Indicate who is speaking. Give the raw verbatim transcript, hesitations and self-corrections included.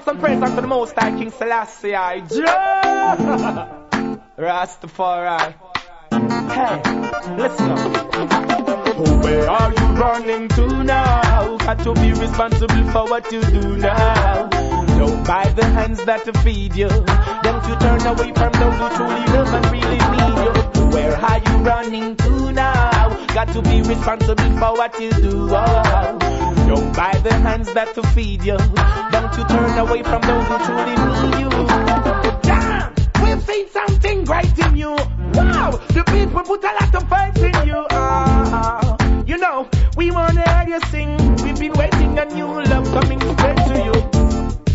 Speaker 1: thanks and praise unto the Most High King Selassie I Jah Rastafari. Hey, listen up. Where are you running to now? Got to be responsible for what you do now. Don't buy the hands that to feed you. Don't you turn away from those who truly love and really need you. Where are you running to now? Got to be responsible for what you do. Oh, don't buy the hands that to feed you. Don't you turn away from those who truly need you. Damn, we've seen something great in you. Wow, the people put a lot